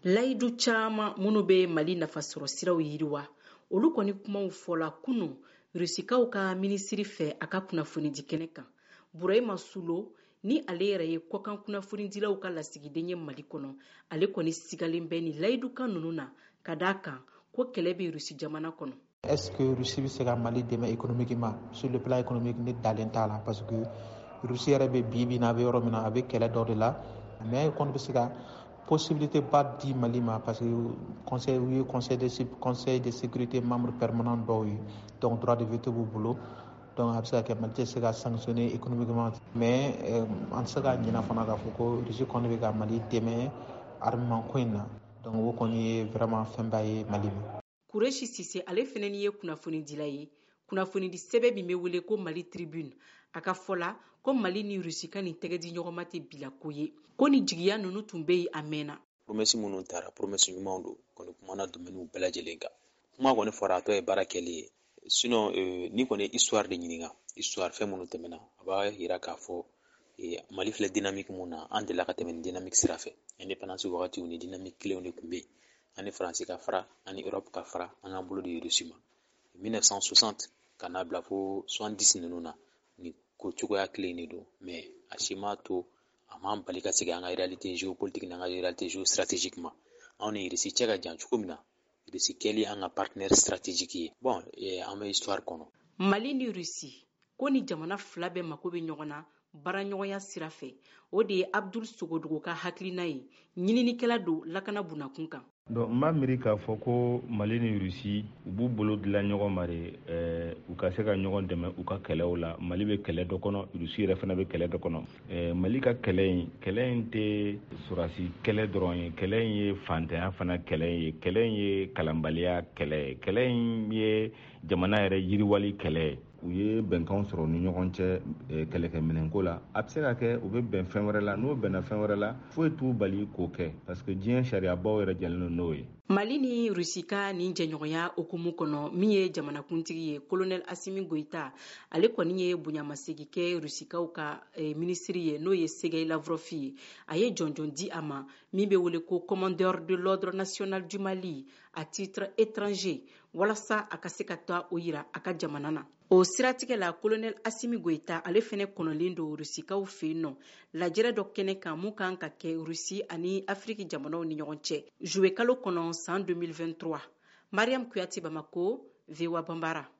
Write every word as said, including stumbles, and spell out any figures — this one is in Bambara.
layidu caman minnu bɛ Mali nafasɔrɔ siraw yiriwa olu kɔni kumaw fɔla kunu Rusikaw ka minisiri fɛ a ka kunnafoni di kɛnɛ kan. Burahima Sulo ni ale yɛrɛ ye kɔkan kunnafonidilaw ka lasigiden ye Mali kɔnɔ, ale kɔni sigalen bɛ ni layidukan ninnu na ka d'a kan ko kɛlɛ bɛ Rusi jamana kɔnɔ. Est-ce que Russie bɛ se ka Mali dɛmɛ économiquement sur le plan économique ne dalen t'a la parce que Russie yɛrɛ bɛ bi bi n'a bɛ yɔrɔ min na a bɛ kɛlɛ dɔ de la mais kɔni bɛ se ka possibilité ba di Mali ma parce que conseil ou conseil de conseil de sécurité membre permanent dɔw ye donc droit de veto b'u bolo donc a bɛ se ka kɛ Mali tɛ se ka sanctionner économiquement mais an tɛ se ka ɲinɛ fana k'a fɔ ko Russie kɔni bɛ ka Mali dɛmɛ armement ko in na donc o kɔni ye vraiment fɛnba ye Mali ma. Kureshi Sise ale fɛnɛ ye kunnafoni dila ye kunnafoni di sɛbɛn min bɛ wele ko Mali Tribune a ka fɔla ko Mali ni Rusi ka nin tɛgɛ di ɲɔgɔn ma tɛ bila ko ye ko ni jigiya ninnu tun bɛ yen a mɛnna. Promesse minnu taara promesse ɲumanw don kɔni kumana domaine bɛɛ lajɛlen kan kuma kɔni fɔra a tɔ ye baara kɛli ye sinon euh, ni kɔni histoire de ɲininka histoire fɛn minnu tɛmɛna a b'a yira k'a fɔ eh, Mali filɛ dynamique mun na an delila ka tɛmɛ ni dynamique sira fɛ indépendance wagatiw ni dynamique kelenw de tun bɛ yen ani Faransi ka fara ani Europe ka fara an ka bolo de Russie ma mille neuf cent soixante ka n'a bila fo soixante-dix ninnu na ni ko cogoya kelen de don mais a si ma to a m'an bali ka segin an ka réalité géopolitique n'an ka réalité géostratégique ma anw ni Russie cɛ ka jan cogo min na Russie kɛli an ka partenaire stratégique ye bon eh, an bɛ histoire kɔnɔ. Mali ni Russie ko ni jamana fila bɛɛ mako bɛ ɲɔgɔn na baaraɲɔgɔnya sira fɛ o de ye Abdul Sogodogo ka hakilina ye ɲininikɛla don lakana bunakun kan. Donc n b'a miiri k'a fɔ ko Mali ni Russie u b'u bolo dilan ɲɔgɔn ma de eh, u ka se ka ɲɔgɔn dɛmɛ u ka kɛlɛw la. Mali bɛ kɛlɛ dɔ kɔnɔ Russie yɛrɛ fana bɛ kɛlɛ dɔ kɔnɔ. Eh, Mali ka kɛlɛ in kɛlɛ in tɛ sɔrɔdasi kɛlɛ dɔrɔn ye kɛlɛ in ye fantanya fana kɛlɛ ye kɛlɛ in ye kalanbaliya kɛlɛ ye kɛlɛ in ye jamana yɛrɛ yiriwali kɛlɛ ye. U ye bɛnkanw sɔrɔ ni ɲɔgɔn cɛ eh, kɛlɛkɛminɛnko la a bɛ se ka kɛ u bɛ bɛn fɛn wɛrɛ la n'o bɛnna fɛn wɛrɛ la foyi t'u bali k'o kɛ parce que diɲɛ sariyabaw yɛrɛ jɛlen n'o ye. Mali ni Rusi ka nin jɛɲɔgɔnya okumu kɔnɔ min ye jamanakuntigi ye Colonel Assimi Goïta ale kɔni ye bonyamasegi kɛ Rusikaw ka eh, minisiri ye n'o ye Sergei Lavrov ye a ye jɔnjɔn di a ma min bɛ wele ko commandeur de l'ordre national du Mali à titre étranger walasa a ka se ka taa o yira a ka jamana na. O siratigɛ la Colonel Assimi Goïta ale fɛnɛ kɔnɔlen don Rusikaw fɛ yen nɔ lajɛrɛ dɔ kɛnɛ kan mun kan ka kɛ Rusi ani Afrique jamanaw ni ɲɔgɔn cɛ juwe kalo kɔnɔ san deux mille vingt-trois. Mariam Kuyati, Bamako, V O A Bambara.